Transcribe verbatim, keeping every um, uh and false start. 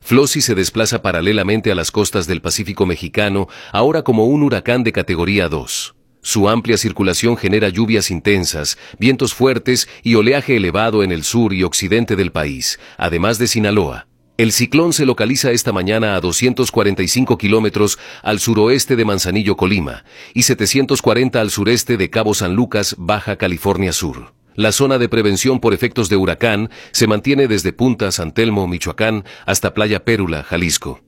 Flossie se desplaza paralelamente a las costas del Pacífico mexicano, ahora como un huracán de categoría dos. Su amplia circulación genera lluvias intensas, vientos fuertes y oleaje elevado en el sur y occidente del país, además de Sinaloa. El ciclón se localiza esta mañana a doscientos cuarenta y cinco kilómetros al suroeste de Manzanillo, Colima, y setecientos cuarenta al sureste de Cabo San Lucas, Baja California Sur. La zona de prevención por efectos de huracán se mantiene desde Punta San Telmo, Michoacán, hasta Playa Pérula, Jalisco.